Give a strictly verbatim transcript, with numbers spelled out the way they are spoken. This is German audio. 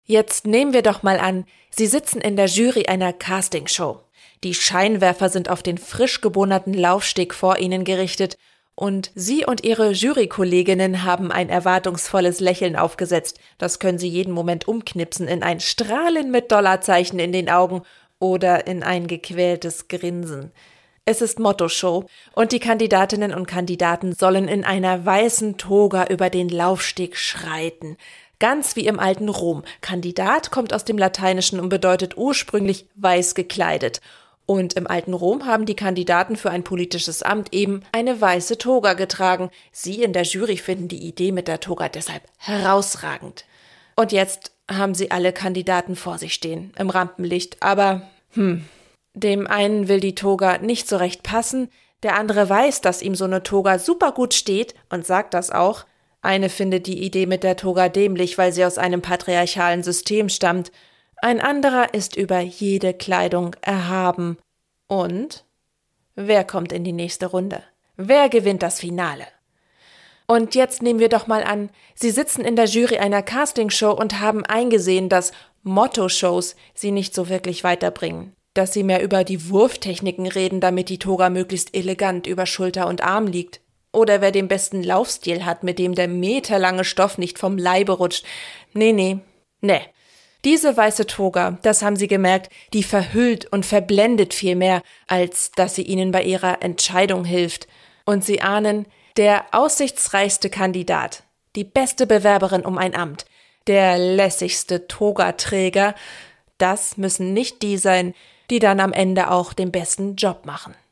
Jetzt nehmen wir doch mal an, Sie sitzen in der Jury einer Castingshow. Die Scheinwerfer sind auf den frisch gebohnerten Laufsteg vor Ihnen gerichtet und Sie und Ihre Jurykolleginnen haben ein erwartungsvolles Lächeln aufgesetzt. Das können Sie jeden Moment umknipsen in ein Strahlen mit Dollarzeichen in den Augen oder in ein gequältes Grinsen. Es ist Mottoshow und die Kandidatinnen und Kandidaten sollen in einer weißen Toga über den Laufsteg schreiten. Ganz wie im alten Rom. Kandidat kommt aus dem Lateinischen und bedeutet ursprünglich weiß gekleidet. Und im alten Rom haben die Kandidaten für ein politisches Amt eben eine weiße Toga getragen. Sie in der Jury finden die Idee mit der Toga deshalb herausragend. Und jetzt haben sie alle Kandidaten vor sich stehen, im Rampenlicht. Aber, hm, dem einen will die Toga nicht so recht passen, der andere weiß, dass ihm so eine Toga super gut steht und sagt das auch. Eine findet die Idee mit der Toga dämlich, weil sie aus einem patriarchalen System stammt. Ein anderer ist über jede Kleidung erhaben. Und wer kommt in die nächste Runde? Wer gewinnt das Finale? Und jetzt nehmen wir doch mal an, Sie sitzen in der Jury einer Castingshow und haben eingesehen, dass Motto-Shows Sie nicht so wirklich weiterbringen. Dass Sie mehr über die Wurftechniken reden, damit die Toga möglichst elegant über Schulter und Arm liegt. Oder wer den besten Laufstil hat, mit dem der meterlange Stoff nicht vom Leibe rutscht. Nee, nee, nee. Diese weiße Toga, das haben Sie gemerkt, die verhüllt und verblendet viel mehr, als dass sie Ihnen bei Ihrer Entscheidung hilft. Und Sie ahnen, der aussichtsreichste Kandidat, die beste Bewerberin um ein Amt, der lässigste Togaträger, das müssen nicht die sein, die dann am Ende auch den besten Job machen.